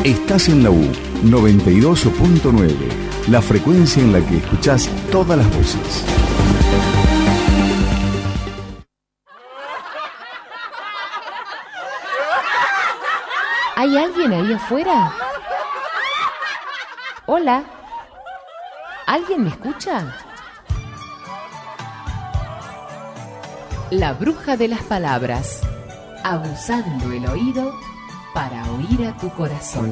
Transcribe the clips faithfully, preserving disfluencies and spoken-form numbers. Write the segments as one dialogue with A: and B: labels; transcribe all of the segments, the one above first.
A: Estás en la U noventa y dos punto nueve, la frecuencia en la que escuchás todas las voces.
B: ¿Hay alguien ahí afuera? Hola. ¿Alguien me escucha? La bruja de las palabras, abusando el oído para oír a tu corazón.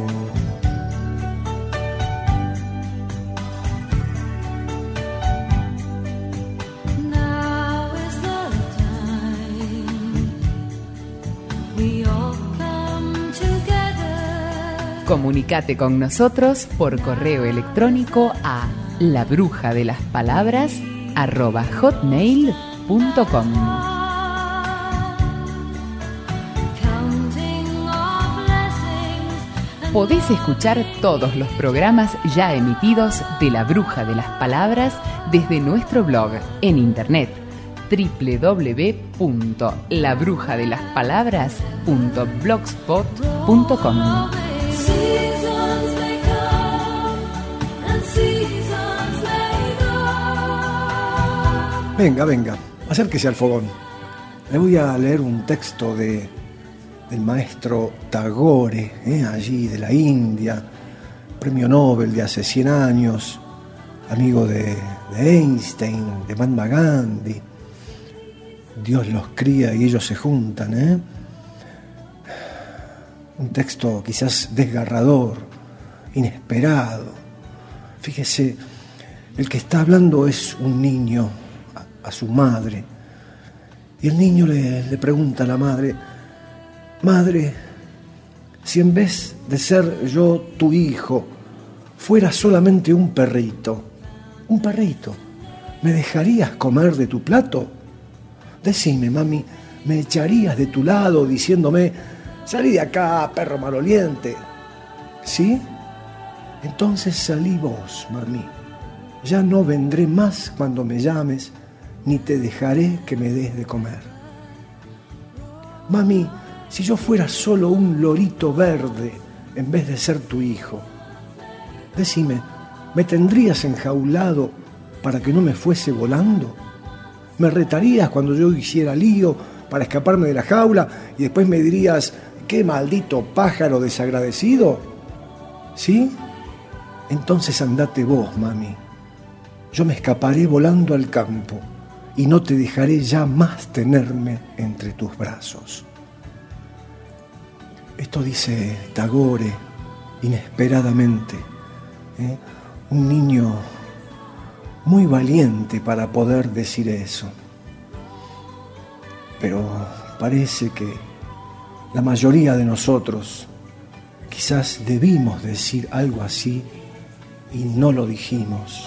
B: Comunicate con nosotros por correo electrónico a labrujadelaspalabras arroba hotmail punto com. Podés escuchar todos los programas ya emitidos de La Bruja de las Palabras desde nuestro blog en internet doble u doble u doble u punto la bruja de las palabras punto blogspot punto com.
C: Venga, venga, acérquese al fogón. Le voy a leer un texto de, del maestro Tagore, eh, allí de la India, premio Nobel de hace cien años, amigo de, de Einstein, de Mahatma Gandhi. Dios los cría y ellos se juntan, ¿eh? Un texto quizás desgarrador, inesperado. Fíjese, el que está hablando es un niño a, a su madre. Y el niño le, le pregunta a la madre: madre, si en vez de ser yo tu hijo, fuera solamente un perrito, un perrito, ¿me dejarías comer de tu plato? Decime, mami, ¿me echarías de tu lado diciéndome: salí de acá, perro maloliente? ¿Sí? Entonces salí vos, mami. Ya no vendré más cuando me llames, ni te dejaré que me des de comer. Mami, si yo fuera solo un lorito verde en vez de ser tu hijo, decime, ¿me tendrías enjaulado para que no me fuese volando? ¿Me retarías cuando yo hiciera lío para escaparme de la jaula y después me dirías: qué maldito pájaro desagradecido? ¿Sí? Entonces andate vos, mami. Yo me escaparé volando al campo y no te dejaré ya más tenerme entre tus brazos. Esto dice Tagore inesperadamente, ¿eh? Un niño muy valiente para poder decir eso. Pero parece que la mayoría de nosotros quizás debimos decir algo así y no lo dijimos.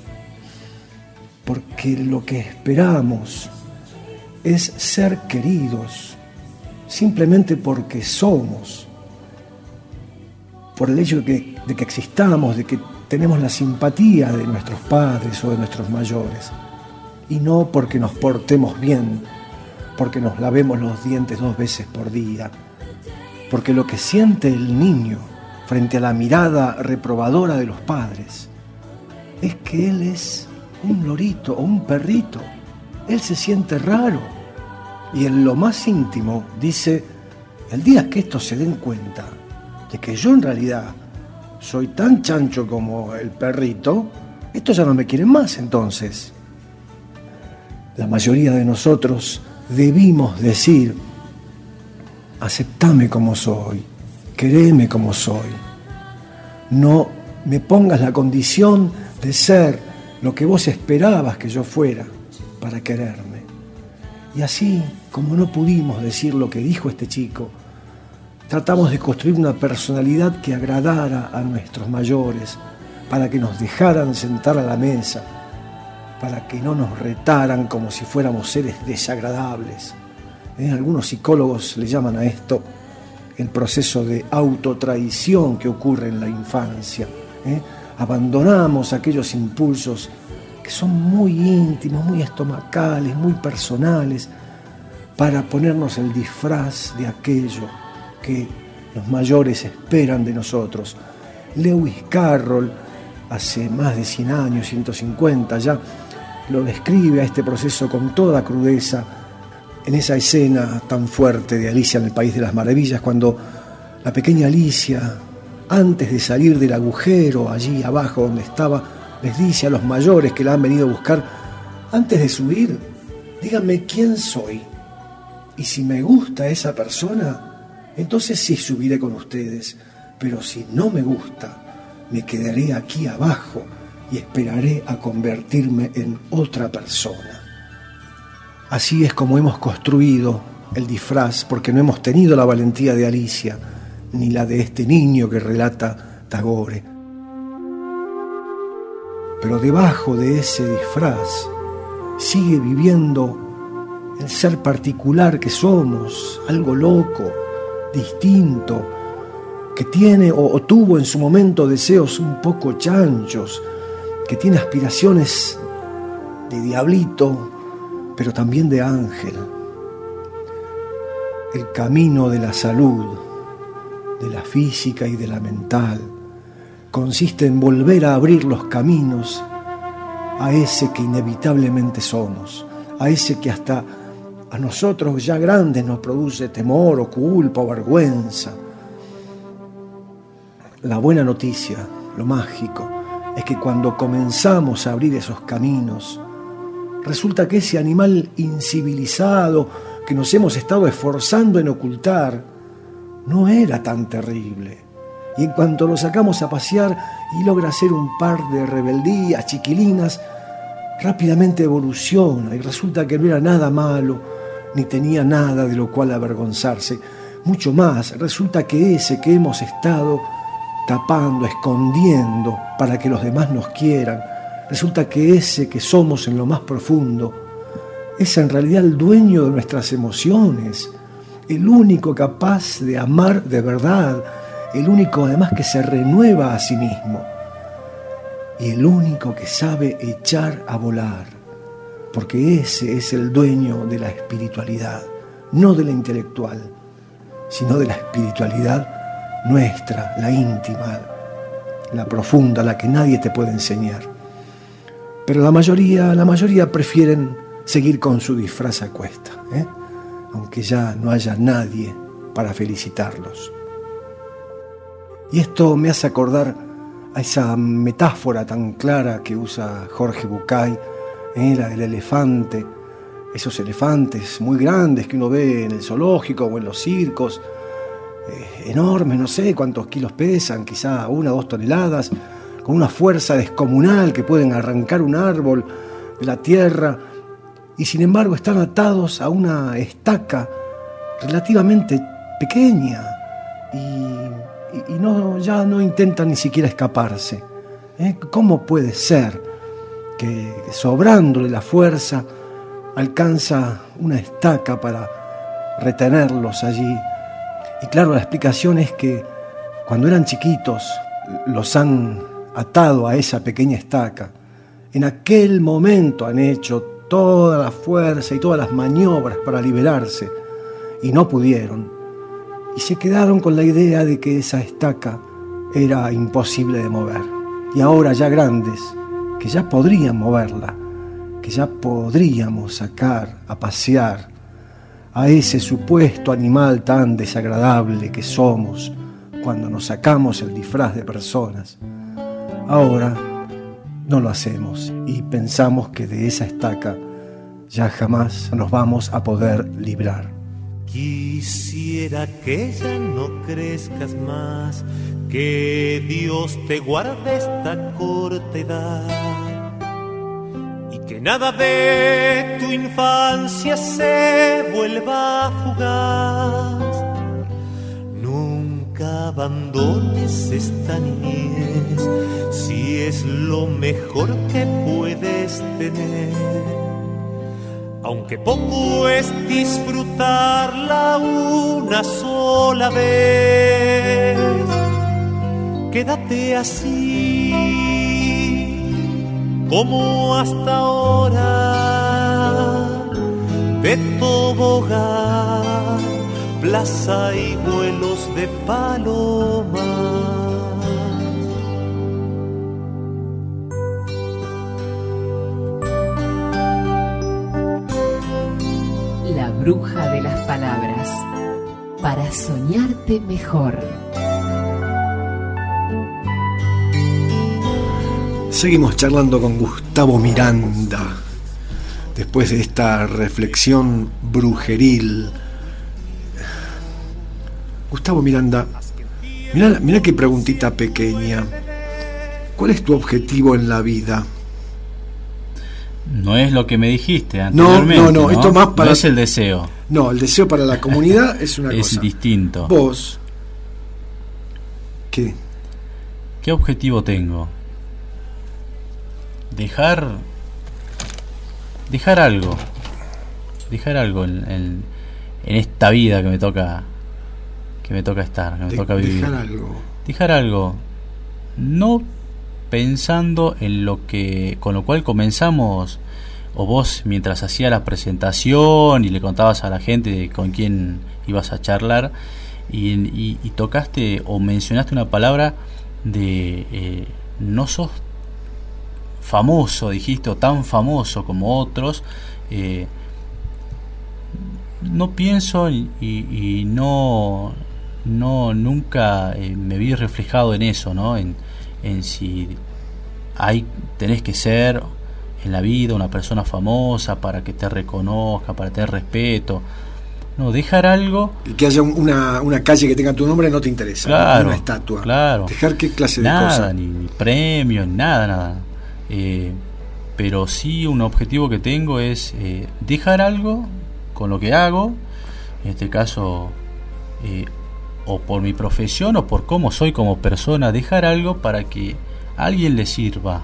C: Porque lo que esperamos es ser queridos simplemente porque somos, por el hecho de que, de que existamos, de que tenemos la simpatía de nuestros padres o de nuestros mayores, y no porque nos portemos bien, porque nos lavemos los dientes dos veces por día, porque lo que siente el niño frente a la mirada reprobadora de los padres es que él es un lorito o un perrito. Él se siente raro y en lo más íntimo dice: el día que estos se den cuenta de que yo en realidad soy tan chancho como el perrito, estos ya no me quieren más. Entonces, la mayoría de nosotros debimos decir: aceptame como soy, quereme como soy, no me pongas la condición de ser lo que vos esperabas que yo fuera para quererme. Y así, como no pudimos decir lo que dijo este chico, tratamos de construir una personalidad que agradara a nuestros mayores, para que nos dejaran sentar a la mesa, para que no nos retaran como si fuéramos seres desagradables. ¿Eh? Algunos psicólogos le llaman a esto el proceso de autotraición que ocurre en la infancia. ¿Eh? Abandonamos aquellos impulsos que son muy íntimos, muy estomacales, muy personales, para ponernos el disfraz de aquello que los mayores esperan de nosotros. Lewis Carroll, hace más de cien años, ciento cincuenta ya, lo describe a este proceso con toda crudeza en esa escena tan fuerte de Alicia en el País de las Maravillas, cuando la pequeña Alicia, antes de salir del agujero allí abajo donde estaba, les dice a los mayores que la han venido a buscar: antes de subir, díganme quién soy, y si me gusta esa persona, entonces sí subiré con ustedes, pero si no me gusta, me quedaré aquí abajo y esperaré a convertirme en otra persona. Así es como hemos construido el disfraz, porque no hemos tenido la valentía de Alicia, ni la de este niño que relata Tagore. Pero debajo de ese disfraz sigue viviendo el ser particular que somos, algo loco, distinto, que tiene o, o tuvo en su momento deseos un poco chanchos, que tiene aspiraciones de diablito, pero también de ángel. El camino de la salud, de la física y de la mental, consiste en volver a abrir los caminos a ese que inevitablemente somos, a ese que hasta a nosotros ya grandes nos produce temor o culpa o vergüenza. La buena noticia, lo mágico, es que cuando comenzamos a abrir esos caminos, resulta que ese animal incivilizado que nos hemos estado esforzando en ocultar no era tan terrible. Y en cuanto lo sacamos a pasear y logra hacer un par de rebeldías chiquilinas, rápidamente evoluciona y resulta que no era nada malo, ni tenía nada de lo cual avergonzarse. Mucho más, resulta que ese que hemos estado tapando, escondiendo para que los demás nos quieran, resulta que ese que somos en lo más profundo es en realidad el dueño de nuestras emociones, el único capaz de amar de verdad, el único además que se renueva a sí mismo y el único que sabe echar a volar, porque ese es el dueño de la espiritualidad, no de la intelectual, sino de la espiritualidad nuestra, la íntima, la profunda, la que nadie te puede enseñar. Pero la mayoría, la mayoría prefieren seguir con su disfraz a cuesta, ¿eh? aunque ya no haya nadie para felicitarlos. Y esto me hace acordar a esa metáfora tan clara que usa Jorge Bucay, ¿eh? la del elefante, esos elefantes muy grandes que uno ve en el zoológico o en los circos, eh, enormes, no sé cuántos kilos pesan, quizá una o dos toneladas, con una fuerza descomunal que pueden arrancar un árbol de la tierra, y sin embargo están atados a una estaca relativamente pequeña y, y, y no, ya no intentan ni siquiera escaparse. ¿Eh? ¿Cómo puede ser que, sobrándole la fuerza, alcanza una estaca para retenerlos allí? Y claro, la explicación es que cuando eran chiquitos los han atado a esa pequeña estaca. En aquel momento han hecho toda la fuerza y todas las maniobras para liberarse y no pudieron. Y se quedaron con la idea de que esa estaca era imposible de mover. Y ahora ya grandes, que ya podrían moverla, que ya podríamos sacar a pasear a ese supuesto animal tan desagradable que somos cuando nos sacamos el disfraz de personas, ahora no lo hacemos y pensamos que de esa estaca ya jamás nos vamos a poder librar.
D: Quisiera que ya no crezcas más, que Dios te guarde esta corta edad y que nada de tu infancia se vuelva fugaz. Nunca abandones esta niñez, si es lo mejor que puedes tener. Aunque poco es disfrutarla una sola vez, quédate así como hasta ahora, de tobogán, plaza y vuelos de de palomas.
B: La bruja de las palabras, para soñarte mejor.
C: Seguimos charlando con Gustavo Miranda, después de esta reflexión brujeril. Gustavo Miranda, mirá, mirá qué preguntita pequeña. ¿Cuál es tu objetivo en la vida?
E: No es lo que me dijiste anteriormente.
C: No, no, no, ¿no? Esto más para...
E: No es el deseo.
C: No, el deseo para la comunidad es una
E: es
C: cosa.
E: Es distinto.
C: Vos, ¿qué?
E: ¿Qué objetivo tengo? Dejar... Dejar algo. Dejar algo en, en, en esta vida que me toca... Que me toca estar, que me
C: De,
E: toca vivir.
C: Dejar algo.
E: Dejar algo. No... pensando en lo que con lo cual comenzamos, o vos mientras hacías la presentación y le contabas a la gente de con quién ibas a charlar y, y, y tocaste o mencionaste una palabra de eh, no sos famoso, dijiste, o tan famoso como otros. eh, no pienso y, y, y no no nunca eh, me vi reflejado en eso, ¿no? En en si hay tenés que ser en la vida una persona famosa para que te reconozca, para tener respeto. No, dejar algo.
C: Y que haya una, una calle que tenga tu nombre no te interesa.
E: Claro,
C: una estatua.
E: Claro.
C: Dejar qué clase
E: nada,
C: de cosas.
E: Ni, ni premios, nada, nada. Eh, pero sí un objetivo que tengo es eh, dejar algo con lo que hago, en este caso eh, o por mi profesión o por cómo soy como persona, dejar algo para que a alguien le sirva.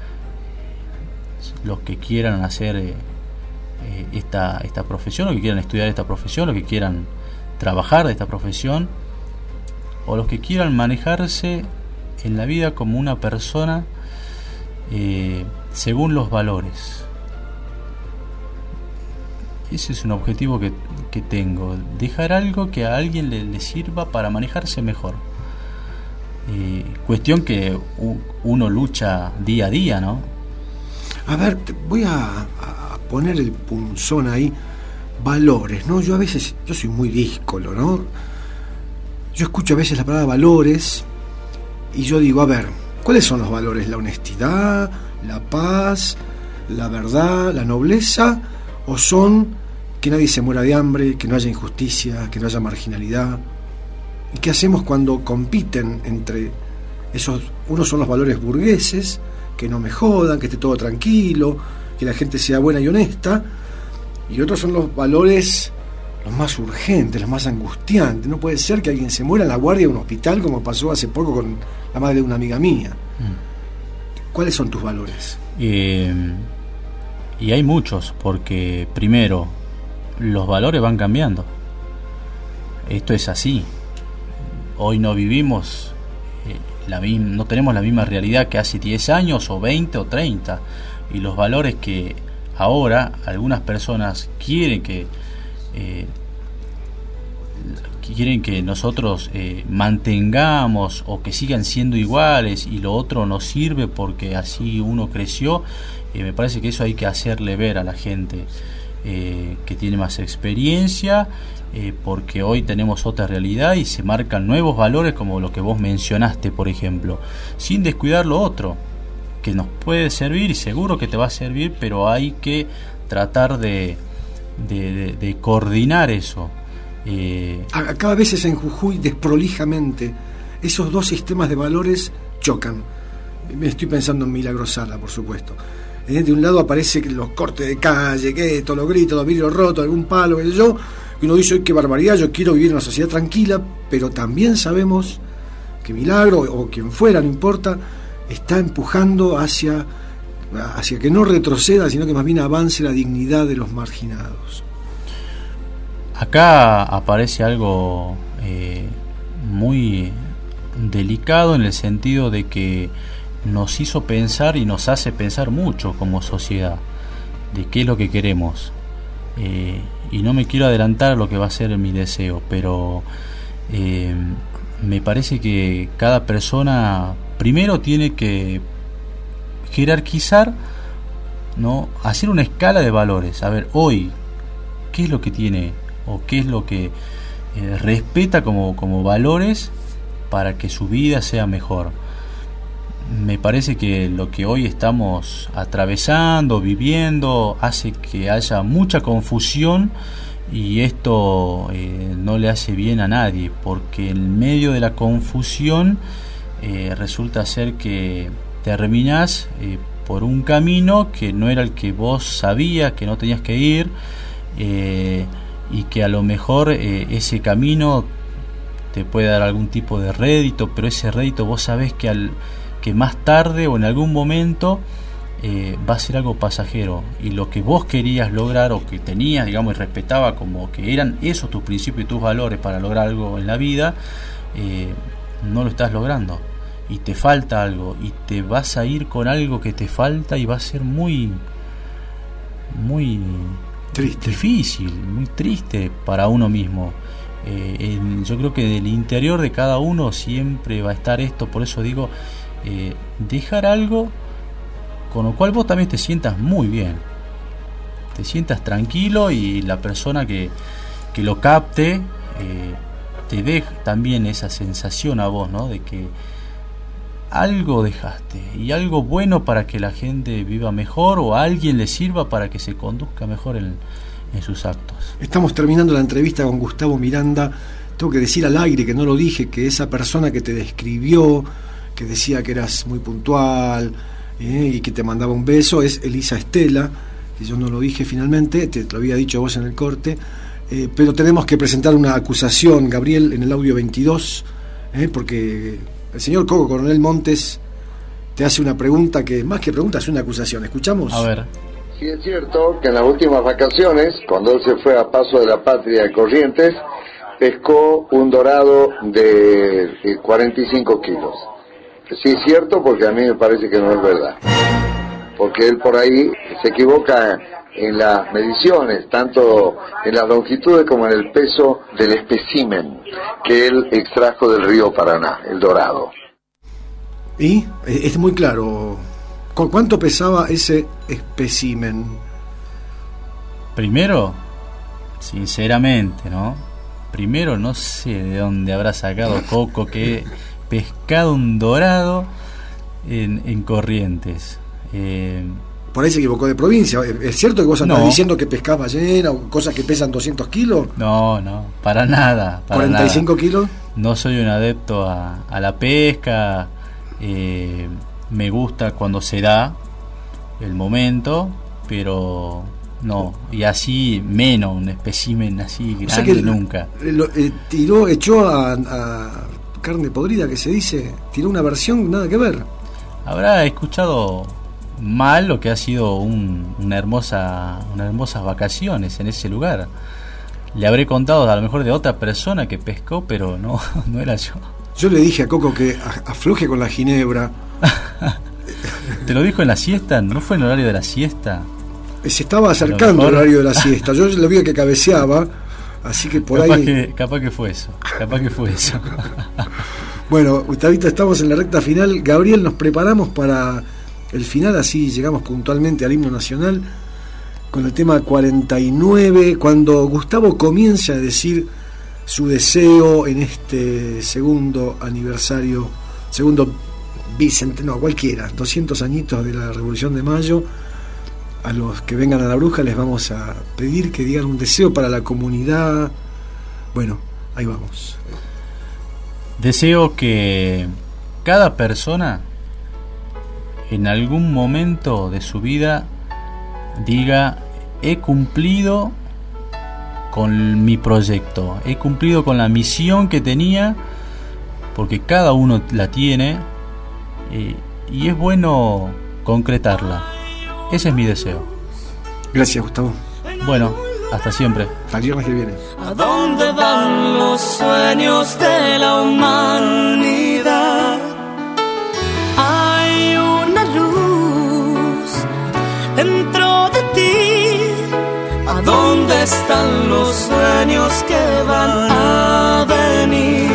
E: Los que quieran hacer eh, eh, esta, esta profesión, o que quieran estudiar esta profesión, o que quieran trabajar de esta profesión, o los que quieran manejarse en la vida como una persona eh, según los valores. Ese es un objetivo que, que tengo, dejar algo que a alguien le, le sirva para manejarse mejor. Eh, cuestión que u, uno lucha día a día, ¿no?
C: A ver, te voy a, a poner el punzón ahí. Valores, ¿no? Yo a veces, yo soy muy díscolo, ¿no? Yo escucho a veces la palabra valores y yo digo, a ver, ¿cuáles son los valores? ¿La honestidad, la paz, la verdad, la nobleza? ¿O son que nadie se muera de hambre, que no haya injusticia, que no haya marginalidad? ¿Y qué hacemos cuando compiten entre esos? Unos son los valores burgueses, que no me jodan, que esté todo tranquilo, que la gente sea buena y honesta, y otros son los valores los más urgentes, los más angustiantes. No puede ser que alguien se muera en la guardia de un hospital, como pasó hace poco con la madre de una amiga mía. Mm. ¿Cuáles son tus valores?
E: Eh... Y hay muchos, porque primero, los valores van cambiando. Esto es así. Hoy no vivimos, eh, la misma, no tenemos la misma realidad que hace diez años, o veinte, o treinta. Y los valores que ahora algunas personas quieren que eh, quieren que nosotros eh, mantengamos o que sigan siendo iguales, y lo otro nos sirve porque así uno creció. Eh, me parece que eso hay que hacerle ver a la gente eh, que tiene más experiencia, eh, porque hoy tenemos otra realidad y se marcan nuevos valores, como lo que vos mencionaste, por ejemplo, sin descuidar lo otro, que nos puede servir y seguro que te va a servir, pero hay que tratar de, de, de, de coordinar eso. Eh,
C: Cada vez en Jujuy, desprolijamente, esos dos sistemas de valores chocan. Me estoy pensando en Milagrosala, por supuesto. De un lado aparece los cortes de calle, que esto, los gritos, los vidrios rotos, algún palo, qué sé yo, y uno dice, qué barbaridad, yo quiero vivir en una sociedad tranquila, pero también sabemos que Milagro, o quien fuera, no importa, está empujando hacia, hacia que no retroceda, sino que más bien avance la dignidad de los marginados.
E: Acá aparece algo eh, muy delicado, en el sentido de que nos hizo pensar y nos hace pensar mucho como sociedad de qué es lo que queremos, eh, y no me quiero adelantar a lo que va a ser mi deseo, pero Eh, me parece que cada persona primero tiene que jerarquizar, ¿no? Hacer una escala de valores. A ver, hoy, ¿qué es lo que tiene o qué es lo que eh, respeta como, como valores para que su vida sea mejor? Me parece que lo que hoy estamos atravesando, viviendo, hace que haya mucha confusión, y esto eh, no le hace bien a nadie, porque en medio de la confusión eh, resulta ser que terminás eh, por un camino que no era el que vos sabías que no tenías que ir, eh, y que a lo mejor eh, ese camino te puede dar algún tipo de rédito, pero ese rédito vos sabés que, al, que más tarde o en algún momento eh, va a ser algo pasajero, y lo que vos querías lograr o que tenías, digamos, y respetaba como que eran esos tus principios y tus valores para lograr algo en la vida, eh, no lo estás logrando, y te falta algo, y te vas a ir con algo que te falta, y va a ser muy muy
C: triste,
E: difícil, muy triste para uno mismo. Eh, el, yo creo que del interior de cada uno siempre va a estar esto, por eso digo, eh, dejar algo con lo cual vos también te sientas muy bien, te sientas tranquilo, y la persona que, que lo capte eh, te deja también esa sensación a vos, ¿no? De que algo dejaste, y algo bueno para que la gente viva mejor, o a alguien le sirva para que se conduzca mejor en, en sus actos.
C: Estamos terminando la entrevista con Gustavo Miranda. Tengo que decir al aire, que no lo dije, que esa persona que te describió, que decía que eras muy puntual eh, y que te mandaba un beso, es Elisa Estela, que yo no lo dije finalmente, te lo había dicho vos en el corte, eh, pero tenemos que presentar una acusación, Gabriel, en el audio veintidós, eh, porque el señor Coco Coronel Montes te hace una pregunta que, más que pregunta, es una acusación. ¿Escuchamos?
E: A ver.
F: Sí, es cierto que en las últimas vacaciones, cuando él se fue a Paso de la Patria de Corrientes, pescó un dorado de cuarenta y cinco kilos. Sí es cierto, porque a mí me parece que no es verdad. Porque él por ahí se equivoca en las mediciones, tanto en las longitudes como en el peso del espécimen que él extrajo del río Paraná, el dorado.
C: Y es muy claro. ¿Cuánto pesaba ese espécimen?
E: Primero, sinceramente, ¿no? Primero, no sé de dónde habrá sacado Coco que he pescado un dorado en, en Corrientes. Eh,
C: Por ahí se equivocó de provincia. ¿Es cierto que vos andás
E: no.
C: diciendo que pescás ballena o cosas que pesan doscientos kilos?
E: No, no, para nada. Para
C: ¿cuarenta y cinco
E: nada.
C: kilos?
E: No soy un adepto a, a la pesca. Eh, me gusta cuando se da el momento, pero no, y así menos, un espécimen así grande, o sea que nunca.
C: Lo, eh, tiró, echó a, a carne podrida, que se dice, tiró una versión nada que ver.
E: Habrá escuchado mal lo que ha sido un, una hermosa, unas hermosas vacaciones en ese lugar. Le habré contado a lo mejor de otra persona que pescó, pero no, no era yo.
C: Yo le dije a Coco que afloje con la ginebra.
E: ¿Te lo dijo en la siesta? ¿No fue en el horario de la siesta?
C: Se estaba acercando el horario de la siesta. Yo le vi que cabeceaba, así que por
E: capaz
C: ahí...
E: Que, capaz que fue eso, capaz que fue eso.
C: Bueno, Gustavito, estamos en la recta final. Gabriel, nos preparamos para el final, así llegamos puntualmente al himno nacional, con el tema cuarenta y nueve, cuando Gustavo comienza a decir su deseo en este segundo aniversario, segundo bicentenario, no, cualquiera, doscientos añitos de la Revolución de Mayo. A los que vengan a La Bruja les vamos a pedir que digan un deseo para la comunidad. Bueno, ahí vamos.
E: Deseo que cada persona en algún momento de su vida diga: he cumplido con mi proyecto, he cumplido con la misión que tenía, porque cada uno la tiene, eh, y es bueno concretarla. Ese es mi deseo.
C: Gracias, Gustavo.
E: Bueno, hasta siempre.
C: Hasta el viernes que viene.
D: ¿A dónde van los sueños de la humanidad? Hay una luz dentro de ti. ¿A dónde están los sueños que van a venir?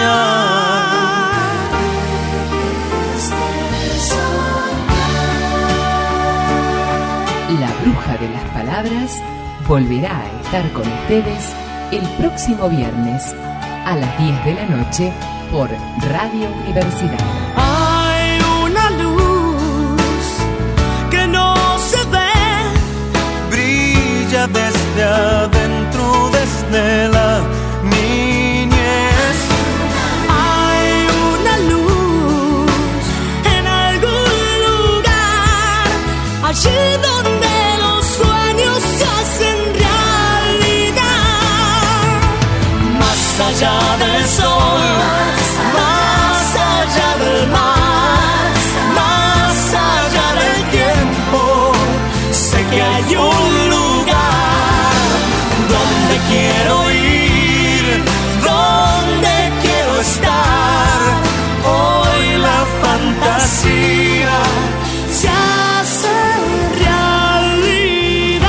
B: La Bruja de las Palabras volverá a estar con ustedes el próximo viernes a las diez de la noche por Radio Universidad.
D: Hay una luz que no se ve,
G: brilla desde adentro, desde la niñez.
D: hay una luz en algún lugar, allí donde los sueños se hacen realidad. Más allá del sol, más allá del mar, más allá del tiempo, sé que hay un lugar donde quiero ir, donde quiero estar. Hoy la fantasía se hace realidad.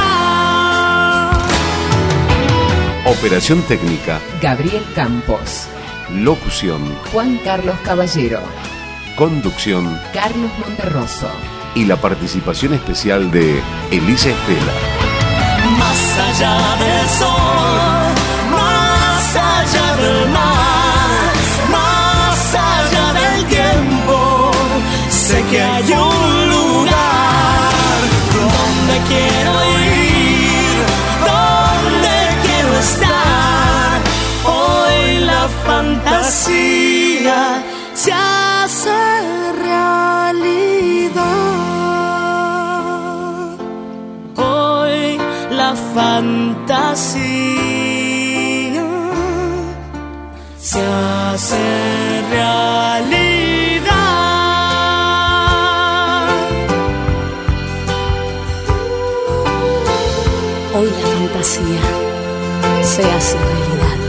A: Operación técnica,
B: Gabriel Campos,
A: locución,
B: Juan Carlos Caballero,
A: conducción
B: Carlos Monterroso.
A: y la participación especial de Elisa Estela.
D: Más allá del sol, más allá del mar, más allá del tiempo, sé que hay un lugar donde quiero ir, donde quiero estar. Hoy la fantasía se hace realidad. Hoy la fantasía se hace realidad.
H: Hoy la fantasía se hace realidad.